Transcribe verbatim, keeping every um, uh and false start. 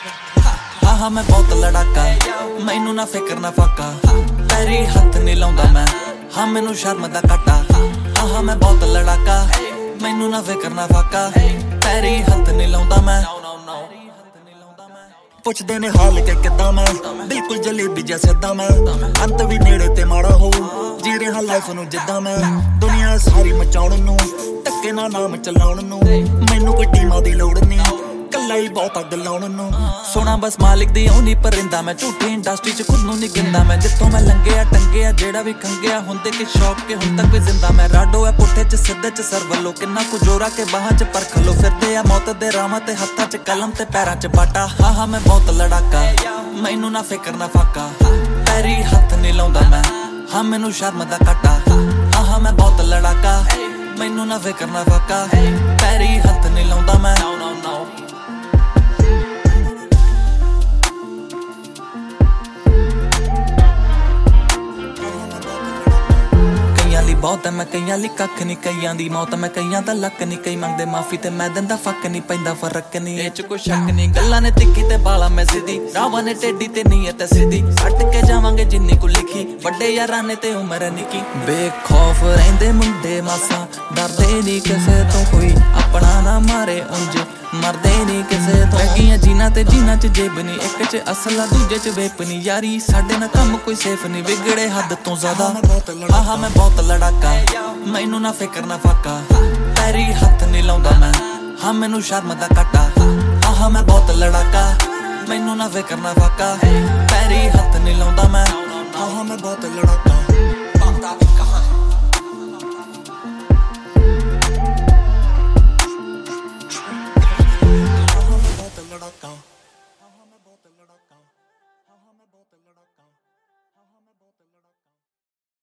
हाँ हाँ मैं बहुत लड़ाका, मैनू ना फिकर ना फाका, पैरी हथ नहीं लाउंदा मैं, हाँ मैनू शर्म दा घाटा। हाँ हाँ मैं बहुत लड़ाका, मैनू ना फिकर ना फाका, पैरी हथ नहीं लाउंदा मैं। पुछदे ने हाल के किदा मैं, बिल्कुल जलेबी जैसा सिद्धा मैं, अंत भी नेड़े ते माड़ा हो, जी रहा लाइफ नू जिद्दां मैं। दुनिया सारी मचाउण नू, धक्के ना नाम चलाउण नू, मैनू कोई टीमां दी लोड़ नहीं, कल्ला ही बहुत अग लाउण नू। सोना बस मालिक दी ओनी परिंदा मैं, झूठी इंडस्ट्री च खुद नू नहीं गिंदा मैं। जित्थों मैं लंघिया टंगिया जेड़ा भी खंगिया, हुंदे कि शौक के हुण तक भी जिंदा मैं। राडो है पुठे च सिद्धे च सर वल्लो, किन्ना कु जोरा के बाहां च परख लो। फिरदे आ मौत दे रावां ते हत्थां च कलम ते पैरां च बाटा। हाँ हाँ मैं बहुत लड़ाका, मैनू ना फिकर ना फाका, पैरी हथ नहीं लाउंदा मैं, हाँ मैनू शर्म दा घाटा। हाँ हाँ मैं बहुत लड़ाका, मैनू ना फिकर ना फाका, पैरी हथ नहीं लाउंदा मैं। बहुत है मैं कईयां ली कख नहीं, कईयां दी मौत मैं कईयां दा लक नहीं। कई मंगदे माफी ते मैं दिंदा फक नहीं, पैंदा फर्क नहीं ए च कोई शक नहीं। गल्लां ने तिक्खी ते बाला मैं सीधी, रावां ने टेढ़ी ते नीयत सीधी। सट के जावांगे जिन्नी को लिखी, वड्डे यारां ने ते उमर निकी। बेखौफ रहिंदे मुंडे मासा, डरदे नहीं किसे तो कोई, अपना ना मारे उंज मरदे नहीं किसे तो। रह जीना ते जीना च जेब नहीं, एक च असला दूजे च वेप नहीं। यारी साडे ना कम कोई सेफ नहीं, बिगड़े हद तो ज्यादा। हाँ हाँ मैं बहुत लड़ाका, मैनू ना फिकर ना फाका, पैरी हथ नहीं लाउंदा मैं, हाँ मैनू शर्म दा घाटा। हाँ हाँ मैं बहुत लड़ाका, मैनू ना फिकर ना फाका, पैरी हथ नहीं लाउंदा मैं। हाँ हाँ मैं बहुत लड़ाका।